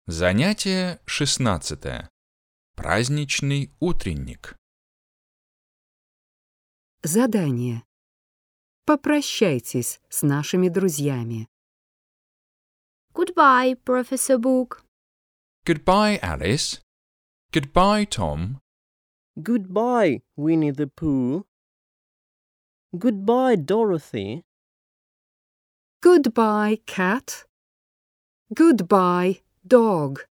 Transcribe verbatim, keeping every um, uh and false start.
Занятие шестнадцатое. Праздничный утренник. Задание. Попрощайтесь с нашими друзьями. Goodbye, Professor Book. Goodbye, Alice. Goodbye, Tom. Goodbye, Winnie the Pooh. Goodbye, Dorothy. Goodbye, cat. Goodbye, dog.